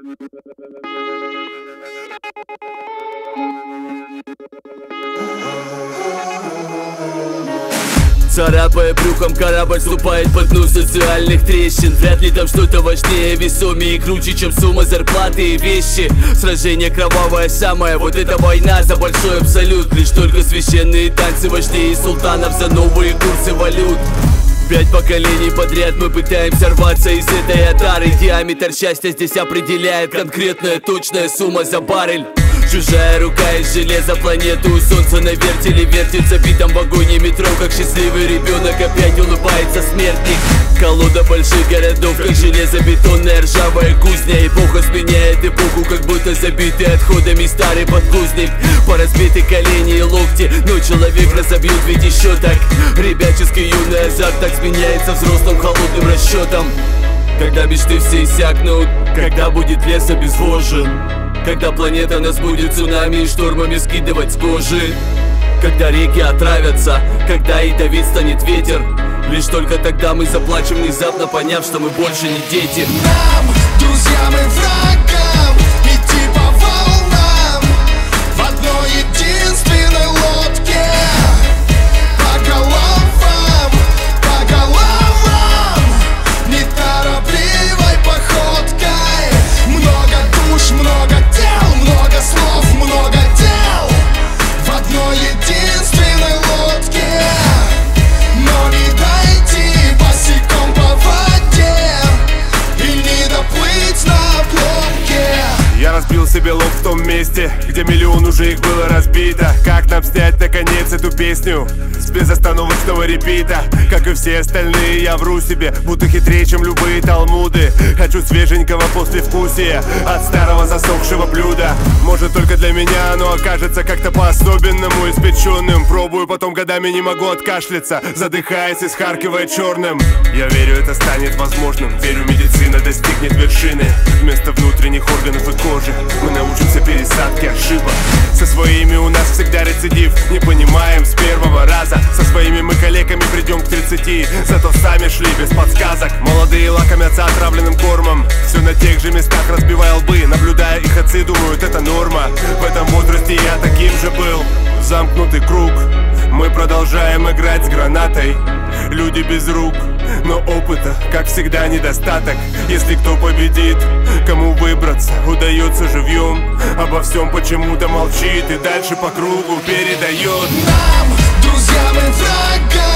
Царапая брюхом, корабль ступает по дну социальных трещин. Вряд ли там что-то важнее, весомее и круче, чем сумма зарплаты и вещи. Сражение кровавое самое, вот эта война за большой абсолют. Лишь только священные танцы вождей и султанов за новые курсы валют. 5 поколений подряд мы пытаемся рваться из этой отары. Диаметр счастья здесь определяет конкретная точная сумма за баррель. Чужая рука из железа планету у солнца на вертеле вертится в битом вагоне метро, как счастливый ребенок опять улыбается смертник. Колода больших городов, как железобетонная ржавая кузня. Эпоха сменяет эпоху, как будто забитый отходами старый подгузник. По разбиты колени и локти, но человек разобьет ведь еще так. Ребяческий юный азарт так сменяется взрослым холодным расчетом. Когда мечты все иссякнут, когда будет лес обезвожен, когда планета нас будет цунами и штормами скидывать с кожи, когда реки отравятся, когда ядовит станет ветер. Лишь только тогда мы заплачем, внезапно поняв, что мы больше не дети. Нам, друзьям и врагам, идти по волнам в одной единственной лодке. По головам, неторопливой походкой. Много душ, много тел, много слов, много дел в одной единственной лодке. Но не дойти босиком по воде и не доплыть на плотке. Я разбил себе лоб в том месте, где миллион уже их было разбито. Как нам снять наконец эту песню с безостановочного репита? Как и все остальные, я вру себе, будто хитрее, чем любые талмуды. Хочу свеженького послевкусия от старого засохшего блюда. Может только для меня оно окажется как-то по-особенному испеченным. Пробую, потом годами не могу откашляться, задыхаясь и схаркивая черным. Я верю, это станет возможным. Верю, медицина достигнет вершины. Вместо внутренних органов и кожи мы научимся пересадке ошибок. Со своими у нас всегда рецидив, не понимаем с первого раза. Со своими мы калеками придем к 30, зато сами шли без подсказок. Молодые лакомятся отравленным кормом, все на тех же местах разбивая лбы. Наблюдая их отцы, думают, это норма. В этом возрасте я таким же был. Замкнутый круг, мы продолжаем играть с гранатой. Люди без рук, но опыта, как всегда, недостаток. Если кто победит, кому выбраться, удается живьем. Обо всем почему-то молчит и дальше по кругу передает. Нам, друзьям и врагам,